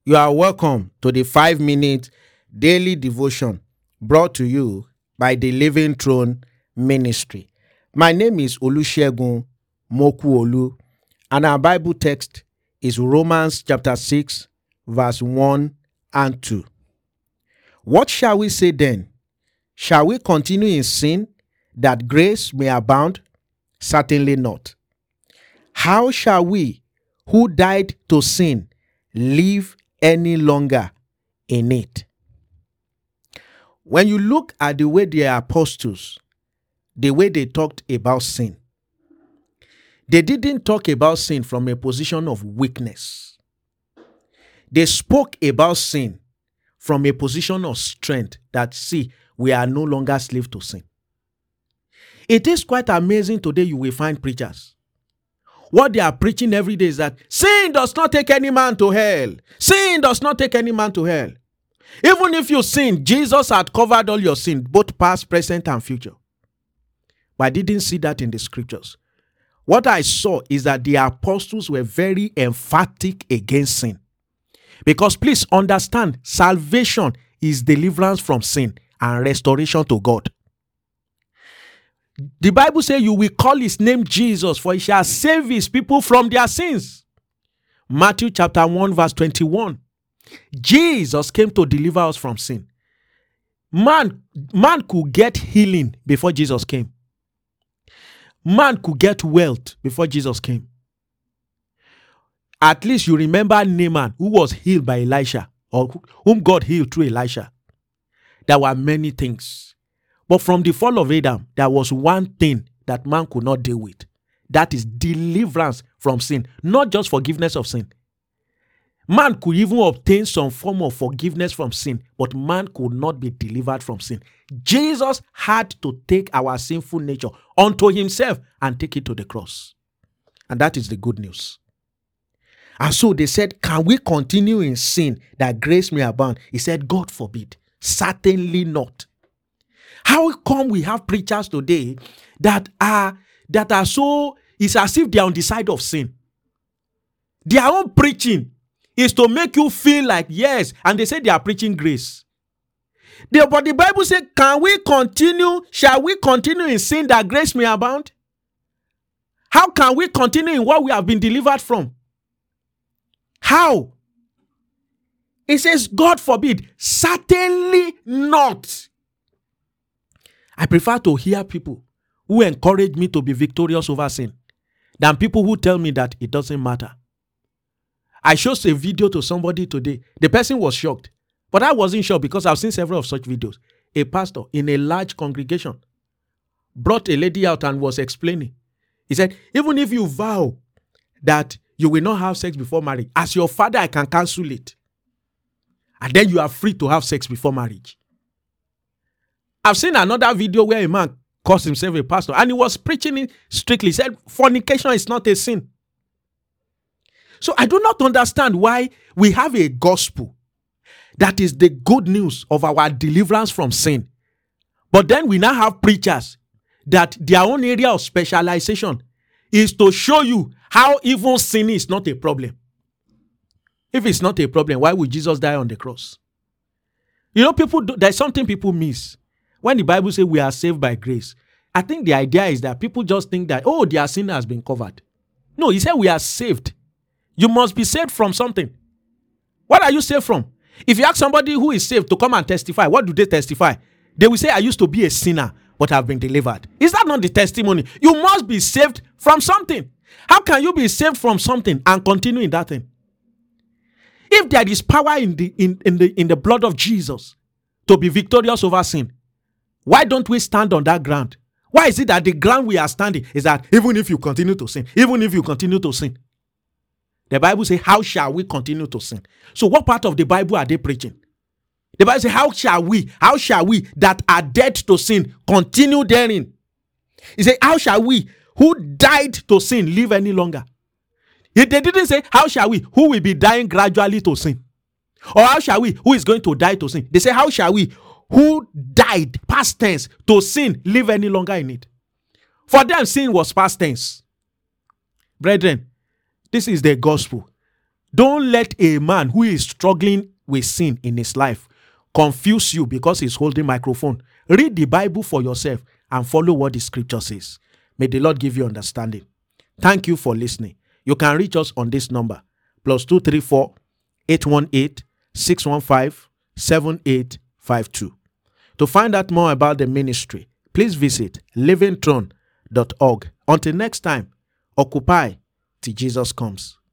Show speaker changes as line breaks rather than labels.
You are welcome to the 5-minute daily devotion brought to you by the Living Throne Ministry. My name is Olusegun Mokuolu, and our Bible text is Romans chapter 6, verse 1 and 2. What shall we say then? Shall we continue in sin that grace may abound? Certainly not. How shall we, who died to sin, live any longer in it? When you look at the way the apostles, the way they talked about sin, they didn't talk about sin from a position of weakness. They spoke about sin from a position of strength that, see, we are no longer slaves to sin. It is quite amazing today you will find preachers. What they are preaching every day is that sin does not take any man to hell. Sin does not take any man to hell. Even if you sin, Jesus had covered all your sin, both past, present, and future. But I didn't see that in the scriptures. What I saw is that the apostles were very emphatic against sin. Because please understand, salvation is deliverance from sin and restoration to God. The Bible says you will call his name Jesus, for he shall save his people from their sins. Matthew chapter 1 verse 21. Jesus came to deliver us from sin. Man could get healing before Jesus came. Man could get wealth before Jesus came. At least you remember Naaman, who was healed by Elisha, or whom God healed through Elisha. There were many things. But from the fall of Adam, there was one thing that man could not deal with. That is deliverance from sin, not just forgiveness of sin. Man could even obtain some form of forgiveness from sin, but man could not be delivered from sin. Jesus had to take our sinful nature unto himself and take it to the cross. And that is the good news. And so they said, can we continue in sin that grace may abound? He said, God forbid. Certainly not. How come we have preachers today that are so, it's as if they are on the side of sin? Their own preaching is to make you feel like, yes, and they say they are preaching grace. But the Bible says, shall we continue in sin that grace may abound? How can we continue in what we have been delivered from? How? It says, God forbid, certainly not. I prefer to hear people who encourage me to be victorious over sin than people who tell me that it doesn't matter. I showed a video to somebody today. The person was shocked. But I wasn't shocked because I've seen several of such videos. A pastor in a large congregation brought a lady out and was explaining. He said, even if you vow that you will not have sex before marriage, as your father, I can cancel it. And then you are free to have sex before marriage. I've seen another video where a man calls himself a pastor and he was preaching it strictly. He said, fornication is not a sin. So I do not understand why we have a gospel that is the good news of our deliverance from sin. But then we now have preachers that their own area of specialization is to show you how even sin is not a problem. If it's not a problem, why would Jesus die on the cross? You know, there's something people miss. When the Bible says we are saved by grace, I think the idea is that people just think that, oh, their sin has been covered. No, he said we are saved. You must be saved from something. What are you saved from? If you ask somebody who is saved to come and testify, what do they testify? They will say, I used to be a sinner, but I've been delivered. Is that not the testimony? You must be saved from something. How can you be saved from something and continue in that thing? If there is power in the blood of Jesus to be victorious over sin, why don't we stand on that ground? Why is it that the ground we are standing is that even if you continue to sin, even if you continue to sin, the Bible says, how shall we continue to sin? So what part of the Bible are they preaching? The Bible says, how shall we that are dead to sin continue therein? He said, how shall we who died to sin live any longer? They didn't say, how shall we who will be dying gradually to sin? Or how shall we who is going to die to sin? They say, how shall we who died, past tense, to sin, live any longer in it? For them, sin was past tense. Brethren, this is the gospel. Don't let a man who is struggling with sin in his life confuse you because he's holding microphone. Read the Bible for yourself and follow what the scripture says. May the Lord give you understanding. Thank you for listening. You can reach us on this number, +234 818 615 7852. To find out more about the ministry, please visit livingthrone.org. Until next time, occupy till Jesus comes.